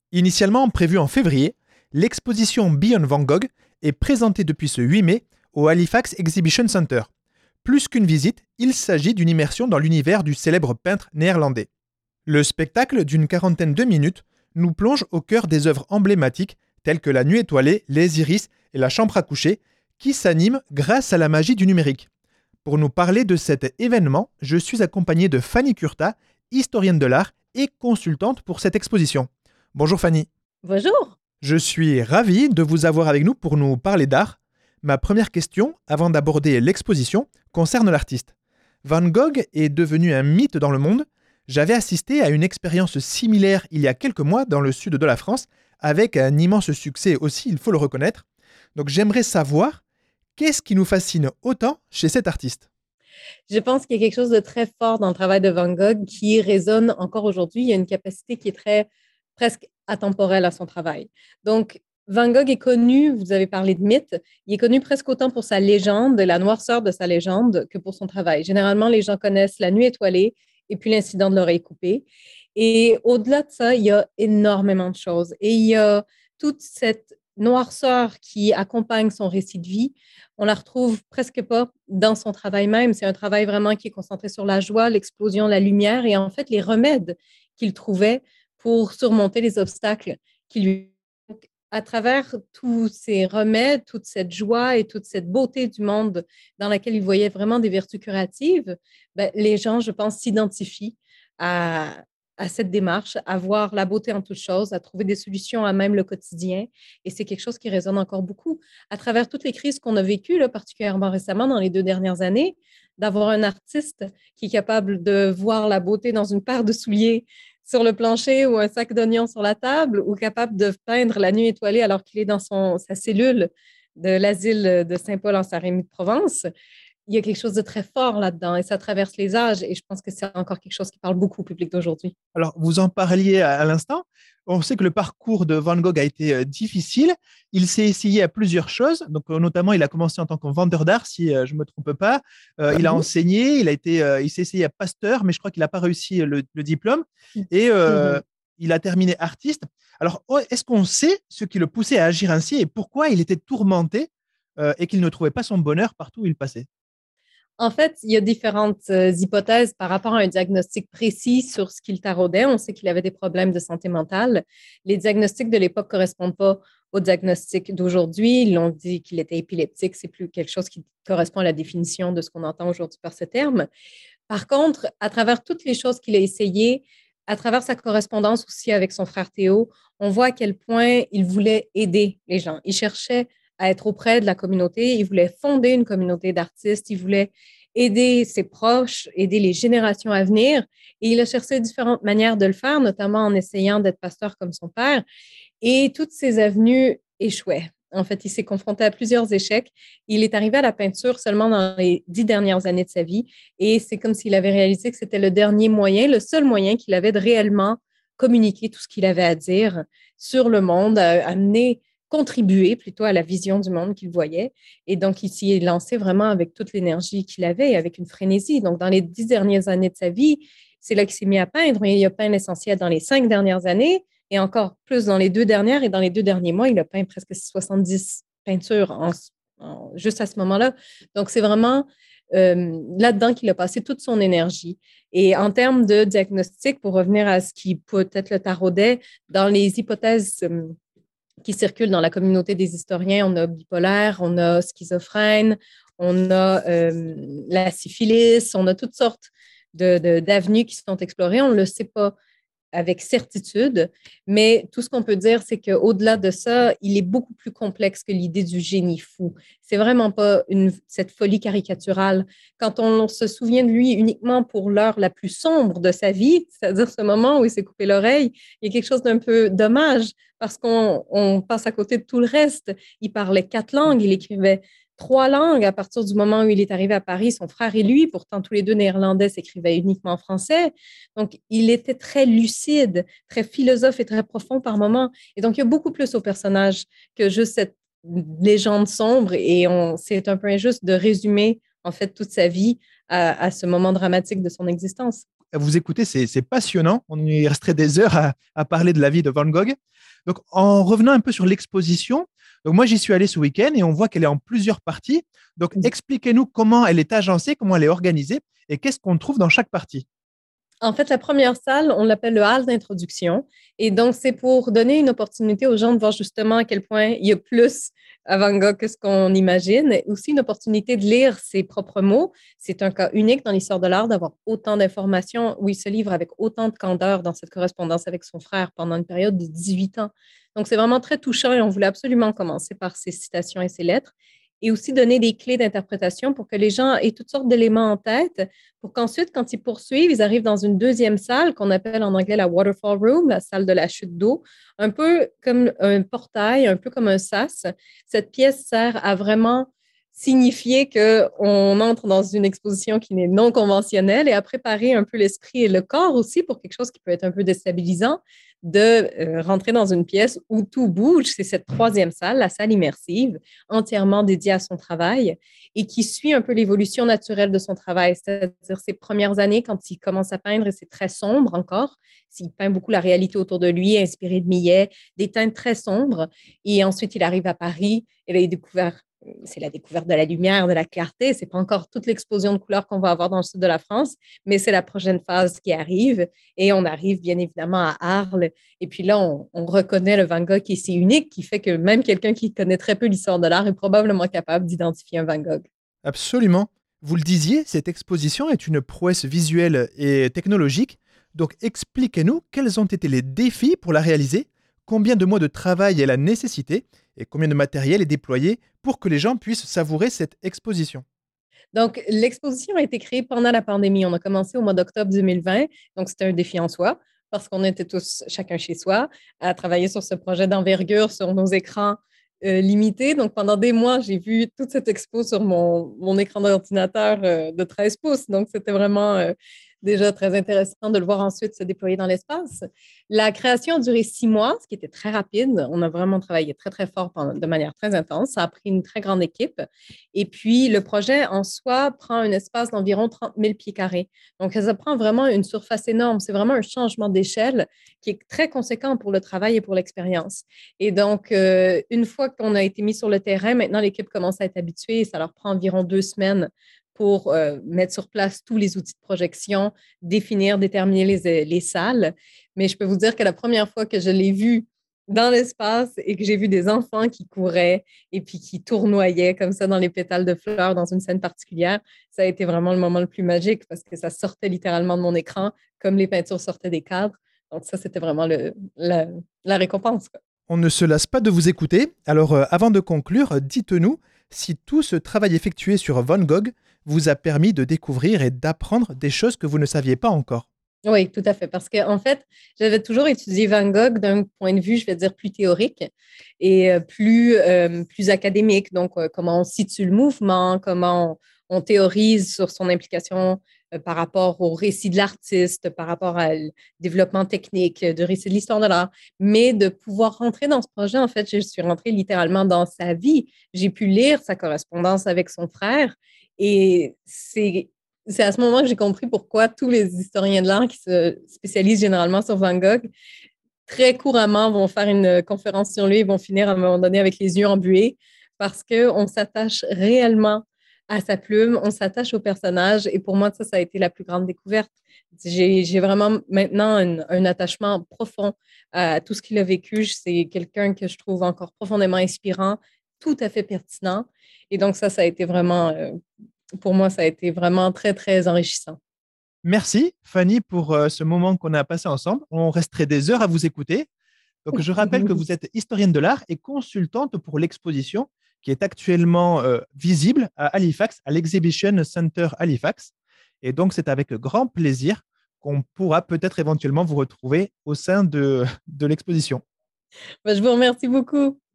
Initialement prévue en février, l'exposition Beyond Van Gogh est présentée depuis ce 8 mai au Halifax Exhibition Center. Plus qu'une visite, il s'agit d'une immersion dans l'univers du célèbre peintre néerlandais. Le spectacle, d'une quarantaine de minutes, nous plonge au cœur des œuvres emblématiques telles que La Nuit étoilée, Les Iris et La Chambre à coucher, qui s'animent grâce à la magie du numérique. Pour nous parler de cet événement, je suis accompagné de Fanny Curta, historienne de l'art et consultante pour cette exposition. Bonjour Fanny. Bonjour. Je suis ravi de vous avoir avec nous pour nous parler d'art. Ma première question, avant d'aborder l'exposition, concerne l'artiste. Van Gogh est devenu un mythe dans le monde. J'avais assisté à une expérience similaire il y a quelques mois dans le sud de la France, avec un immense succès aussi, il faut le reconnaître. Donc j'aimerais savoir, qu'est-ce qui nous fascine autant chez cet artiste? Je pense qu'il y a quelque chose de très fort dans le travail de Van Gogh qui résonne encore aujourd'hui. Il y a une capacité qui est presque atemporelle à son travail. Donc, Van Gogh est connu, vous avez parlé de mythe, il est connu presque autant pour sa légende, la noirceur de sa légende, que pour son travail. Généralement, les gens connaissent La Nuit étoilée et puis l'incident de l'oreille coupée. Et au-delà de ça, il y a énormément de choses. Et il y a toute cette noirceur qui accompagne son récit de vie. On la retrouve presque pas dans son travail même. C'est un travail vraiment qui est concentré sur la joie, l'explosion, la lumière et en fait les remèdes qu'il trouvait pour surmonter les obstacles qui lui. À travers tous ces remèdes, toute cette joie et toute cette beauté du monde dans laquelle il voyait vraiment des vertus curatives, ben, les gens, je pense, s'identifient à, à cette démarche, à voir la beauté en toutes choses, à trouver des solutions à même le quotidien. Et c'est quelque chose qui résonne encore beaucoup. À travers toutes les crises qu'on a vécues, là, particulièrement récemment dans les 2 dernières années, d'avoir un artiste qui est capable de voir la beauté dans une paire de souliers sur le plancher ou un sac d'oignons sur la table ou capable de peindre la nuit étoilée alors qu'il est dans sa cellule de l'asile de Saint-Paul en Saint-Rémy-de-Provence. Il y a quelque chose de très fort là-dedans et ça traverse les âges et je pense que c'est encore quelque chose qui parle beaucoup au public d'aujourd'hui. Alors, vous en parliez à l'instant. On sait que le parcours de Van Gogh a été difficile. Il s'est essayé à plusieurs choses. Donc, notamment, il a commencé en tant que vendeur d'art, si je ne me trompe pas. Il a Mhm. enseigné, il s'est essayé à pasteur, mais je crois qu'il n'a pas réussi le diplôme. Et Mhm. il a terminé artiste. Alors, est-ce qu'on sait ce qui le poussait à agir ainsi et pourquoi il était tourmenté et qu'il ne trouvait pas son bonheur partout où il passait? En fait, il y a différentes hypothèses par rapport à un diagnostic précis sur ce qu'il taraudait. On sait qu'il avait des problèmes de santé mentale. Les diagnostics de l'époque ne correspondent pas aux diagnostics d'aujourd'hui. Ils ont dit qu'il était épileptique. C'est plus quelque chose qui correspond à la définition de ce qu'on entend aujourd'hui par ce terme. Par contre, à travers toutes les choses qu'il a essayées, à travers sa correspondance aussi avec son frère Théo, on voit à quel point il voulait aider les gens. Il cherchait à être auprès de la communauté, il voulait fonder une communauté d'artistes, il voulait aider ses proches, aider les générations à venir. Et il a cherché différentes manières de le faire, notamment en essayant d'être pasteur comme son père. Et toutes ces avenues échouaient. En fait, il s'est confronté à plusieurs échecs. Il est arrivé à la peinture seulement dans les 10 dernières années de sa vie. Et c'est comme s'il avait réalisé que c'était le dernier moyen, le seul moyen qu'il avait de réellement communiquer tout ce qu'il avait à dire sur le monde, amener, contribuer plutôt à la vision du monde qu'il voyait. Et donc, il s'y est lancé vraiment avec toute l'énergie qu'il avait et avec une frénésie. Donc, dans les 10 dernières années de sa vie, c'est là qu'il s'est mis à peindre, mais il a peint l'essentiel dans les 5 dernières années et encore plus dans les 2 dernières. Et dans les 2 derniers mois, il a peint presque 70 peintures juste à ce moment-là. Donc, c'est vraiment là-dedans qu'il a passé toute son énergie. Et en termes de diagnostic, pour revenir à ce qui peut-être le taraudait, dans les hypothèses qui circulent dans la communauté des historiens, on a bipolaire, on a schizophrène, on a la syphilis, on a toutes sortes d'avenues qui sont explorées. On ne le sait pas avec certitude, mais tout ce qu'on peut dire, c'est qu'au-delà de ça, il est beaucoup plus complexe que l'idée du génie fou. C'est vraiment pas cette folie caricaturale. Quand on se souvient de lui uniquement pour l'heure la plus sombre de sa vie, c'est-à-dire ce moment où il s'est coupé l'oreille, il y a quelque chose d'un peu dommage parce qu'on passe à côté de tout le reste. Il parlait 4 langues, il écrivait 3 langues à partir du moment où il est arrivé à Paris. Son frère et lui, pourtant tous les deux néerlandais, s'écrivaient uniquement en français. Donc, il était très lucide, très philosophe et très profond par moments. Et donc, il y a beaucoup plus au personnage que juste cette légende sombre. Et c'est un peu injuste de résumer, en fait, toute sa vie à ce moment dramatique de son existence. À vous écouter, c'est passionnant. On y resterait des heures à parler de la vie de Van Gogh. Donc, en revenant un peu sur l'exposition, donc moi, j'y suis allé ce week-end et on voit qu'elle est en plusieurs parties. Donc, expliquez-nous comment elle est agencée, comment elle est organisée et qu'est-ce qu'on trouve dans chaque partie. En fait, la première salle, on l'appelle le hall d'introduction. Et donc, c'est pour donner une opportunité aux gens de voir justement à quel point il y a plus à Van Gogh que ce qu'on imagine. Et aussi une opportunité de lire ses propres mots. C'est un cas unique dans l'histoire de l'art d'avoir autant d'informations où il se livre avec autant de candeur dans cette correspondance avec son frère pendant une période de 18 ans. Donc, c'est vraiment très touchant et on voulait absolument commencer par ses citations et ses lettres et aussi donner des clés d'interprétation pour que les gens aient toutes sortes d'éléments en tête, pour qu'ensuite, quand ils poursuivent, ils arrivent dans une deuxième salle qu'on appelle en anglais la waterfall room, la salle de la chute d'eau, un peu comme un portail, un peu comme un sas. Cette pièce sert à vraiment signifier qu'on entre dans une exposition qui n'est non conventionnelle et à préparer un peu l'esprit et le corps aussi pour quelque chose qui peut être un peu déstabilisant, de rentrer dans une pièce où tout bouge. C'est cette troisième salle, la salle immersive, entièrement dédiée à son travail et qui suit un peu l'évolution naturelle de son travail, c'est-à-dire ses premières années quand il commence à peindre et c'est très sombre encore. Il peint beaucoup la réalité autour de lui, inspiré de Millet, des teintes très sombres. Et ensuite, il arrive à Paris et là, il découvert c'est la découverte de la lumière, de la clarté. C'est pas encore toute l'explosion de couleurs qu'on va avoir dans le sud de la France, mais c'est la prochaine phase qui arrive. Et on arrive bien évidemment à Arles. Et puis là, on reconnaît le Van Gogh qui est si unique, qui fait que même quelqu'un qui connaît très peu l'histoire de l'art est probablement capable d'identifier un Van Gogh. Absolument. Vous le disiez, cette exposition est une prouesse visuelle et technologique. Donc, expliquez-nous quels ont été les défis pour la réaliser, combien de mois de travail elle a nécessité et combien de matériel est déployé pour que les gens puissent savourer cette exposition. Donc, l'exposition a été créée pendant la pandémie. On a commencé au mois d'octobre 2020. Donc, c'était un défi en soi parce qu'on était tous, chacun chez soi, à travailler sur ce projet d'envergure sur nos écrans limités. Donc, pendant des mois, j'ai vu toute cette expo sur mon écran d'ordinateur de 13 pouces. Donc, c'était vraiment déjà très intéressant de le voir ensuite se déployer dans l'espace. La création a duré 6 mois, ce qui était très rapide. On a vraiment travaillé très, très fort de manière très intense. Ça a pris une très grande équipe. Et puis, le projet en soi prend un espace d'environ 30 000 pieds carrés. Donc, ça prend vraiment une surface énorme. C'est vraiment un changement d'échelle qui est très conséquent pour le travail et pour l'expérience. Et donc, une fois qu'on a été mis sur le terrain, maintenant, l'équipe commence à être habituée. Ça leur prend environ 2 semaines pour mettre sur place tous les outils de projection, déterminer les salles. Mais je peux vous dire que la première fois que je l'ai vu dans l'espace et que j'ai vu des enfants qui couraient et puis qui tournoyaient comme ça dans les pétales de fleurs dans une scène particulière, ça a été vraiment le moment le plus magique parce que ça sortait littéralement de mon écran comme les peintures sortaient des cadres. Donc ça, c'était vraiment la récompense, quoi. On ne se lasse pas de vous écouter, alors avant de conclure, dites-nous si tout ce travail effectué sur Van Gogh vous a permis de découvrir et d'apprendre des choses que vous ne saviez pas encore. Oui, tout à fait. Parce qu'en fait, j'avais toujours étudié Van Gogh d'un point de vue, je vais dire, plus théorique et plus académique. Donc, comment on situe le mouvement, comment on théorise sur son implication par rapport au récit de l'artiste, par rapport au développement technique, de récit de l'histoire de l'art. Mais de pouvoir rentrer dans ce projet, en fait, je suis rentrée littéralement dans sa vie. J'ai pu lire sa correspondance avec son frère et c'est à ce moment que j'ai compris pourquoi tous les historiens de l'art qui se spécialisent généralement sur Van Gogh, très couramment vont faire une conférence sur lui et vont finir à un moment donné avec les yeux embués parce qu'on s'attache réellement à sa plume, on s'attache au personnage et pour moi, ça a été la plus grande découverte. J'ai vraiment maintenant un attachement profond à tout ce qu'il a vécu. C'est quelqu'un que je trouve encore profondément inspirant, tout à fait pertinent. Et donc ça a été vraiment pour moi, ça a été vraiment très, très enrichissant. Merci Fanny pour ce moment qu'on a passé ensemble. On resterait des heures à vous écouter. Donc je rappelle que vous êtes historienne de l'art et consultante pour l'exposition qui est actuellement visible à Halifax, à l'Exhibition Center Halifax. Et donc c'est avec grand plaisir qu'on pourra peut-être éventuellement vous retrouver au sein de l'exposition. Je vous remercie beaucoup.